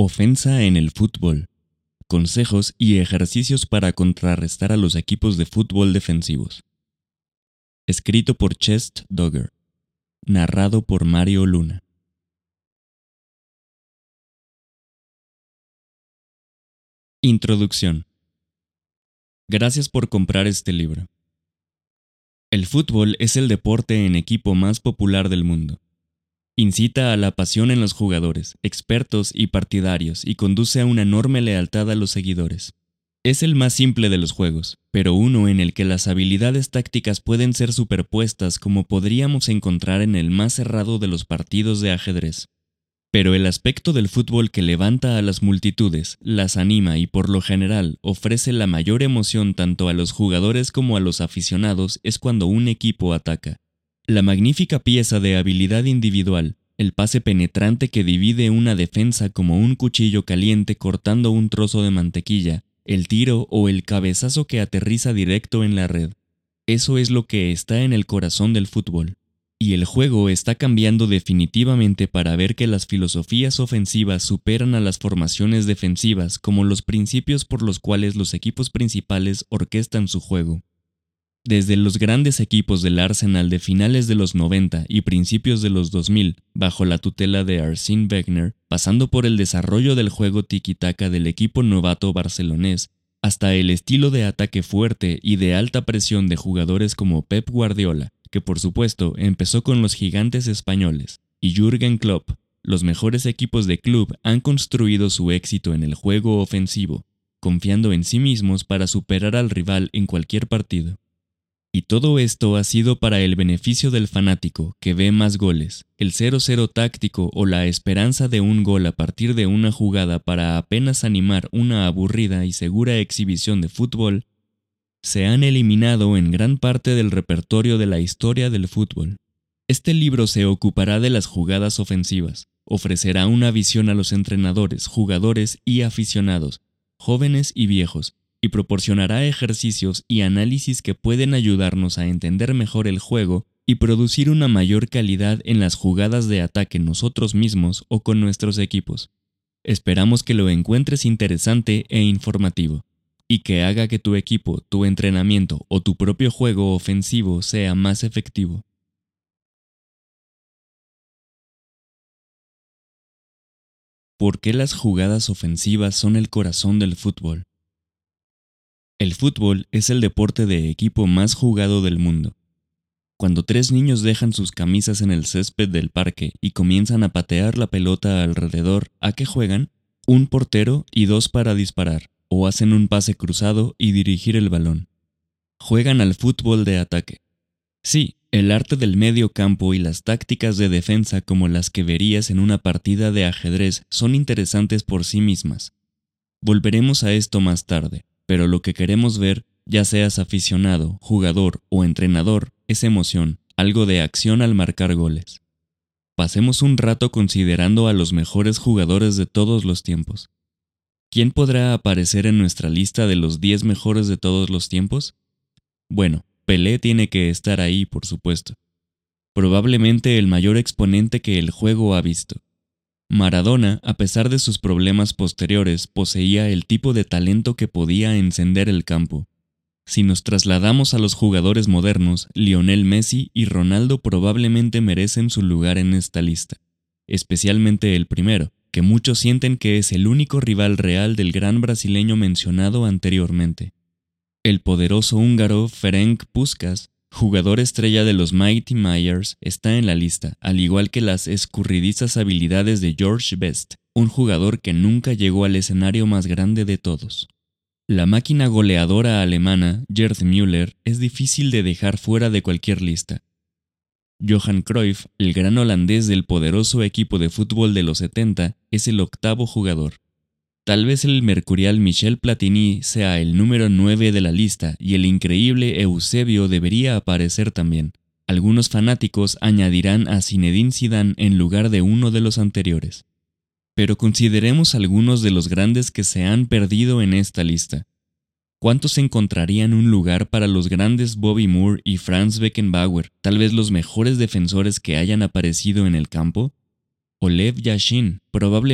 Ofensa en el fútbol. Consejos y ejercicios para contrarrestar a los equipos de fútbol defensivos. Escrito por Chest Dogger. Narrado por Mario Luna. Introducción. Gracias por comprar este libro. El fútbol es el deporte en equipo más popular del mundo. Incita a la pasión en los jugadores, expertos y partidarios y conduce a una enorme lealtad a los seguidores. Es el más simple de los juegos, pero uno en el que las habilidades tácticas pueden ser superpuestas como podríamos encontrar en el más cerrado de los partidos de ajedrez. Pero el aspecto del fútbol que levanta a las multitudes, las anima y por lo general ofrece la mayor emoción tanto a los jugadores como a los aficionados es cuando un equipo ataca. La magnífica pieza de habilidad individual, el pase penetrante que divide una defensa como un cuchillo caliente cortando un trozo de mantequilla, el tiro o el cabezazo que aterriza directo en la red. Eso es lo que está en el corazón del fútbol. Y el juego está cambiando definitivamente para ver que las filosofías ofensivas superan a las formaciones defensivas como los principios por los cuales los equipos principales orquestan su juego. Desde los grandes equipos del Arsenal de finales de los 90 y principios de los 2000, bajo la tutela de Arsene Wenger, pasando por el desarrollo del juego tiki-taka del equipo novato barcelonés, hasta el estilo de ataque fuerte y de alta presión de jugadores como Pep Guardiola, que por supuesto empezó con los gigantes españoles, y Jürgen Klopp, los mejores equipos de club han construido su éxito en el juego ofensivo, confiando en sí mismos para superar al rival en cualquier partido. Y todo esto ha sido para el beneficio del fanático, que ve más goles, el 0-0 táctico o la esperanza de un gol a partir de una jugada para apenas animar una aburrida y segura exhibición de fútbol, se han eliminado en gran parte del repertorio de la historia del fútbol. Este libro se ocupará de las jugadas ofensivas, ofrecerá una visión a los entrenadores, jugadores y aficionados, jóvenes y viejos, y proporcionará ejercicios y análisis que pueden ayudarnos a entender mejor el juego y producir una mayor calidad en las jugadas de ataque nosotros mismos o con nuestros equipos. Esperamos que lo encuentres interesante e informativo, y que haga que tu equipo, tu entrenamiento o tu propio juego ofensivo sea más efectivo. ¿Por qué las jugadas ofensivas son el corazón del fútbol? El fútbol es el deporte de equipo más jugado del mundo. Cuando 3 niños dejan sus camisas en el césped del parque y comienzan a patear la pelota alrededor, ¿a qué juegan? Un portero y 2 para disparar, o hacen un pase cruzado y dirigir el balón. Juegan al fútbol de ataque. Sí, el arte del medio campo y las tácticas de defensa como las que verías en una partida de ajedrez son interesantes por sí mismas. Volveremos a esto más tarde. Pero lo que queremos ver, ya seas aficionado, jugador o entrenador, es emoción, algo de acción al marcar goles. Pasemos un rato considerando a los mejores jugadores de todos los tiempos. ¿Quién podrá aparecer en nuestra lista de los 10 mejores de todos los tiempos? Bueno, Pelé tiene que estar ahí, por supuesto. Probablemente el mayor exponente que el juego ha visto. Maradona, a pesar de sus problemas posteriores, poseía el tipo de talento que podía encender el campo. Si nos trasladamos a los jugadores modernos, Lionel Messi y Ronaldo probablemente merecen su lugar en esta lista, especialmente el primero, que muchos sienten que es el único rival real del gran brasileño mencionado anteriormente. El poderoso húngaro Ferenc Puskás, jugador estrella de los Mighty Myers, está en la lista, al igual que las escurridizas habilidades de George Best, un jugador que nunca llegó al escenario más grande de todos. La máquina goleadora alemana, Gerd Müller, es difícil de dejar fuera de cualquier lista. Johan Cruyff, el gran holandés del poderoso equipo de fútbol de los 70, es el 8º jugador. Tal vez el mercurial Michel Platini sea el número 9 de la lista y el increíble Eusebio debería aparecer también. Algunos fanáticos añadirán a Zinedine Zidane en lugar de uno de los anteriores. Pero consideremos algunos de los grandes que se han perdido en esta lista. ¿Cuántos encontrarían un lugar para los grandes Bobby Moore y Franz Beckenbauer, tal vez los mejores defensores que hayan aparecido en el campo? O Lev Yashin, probablemente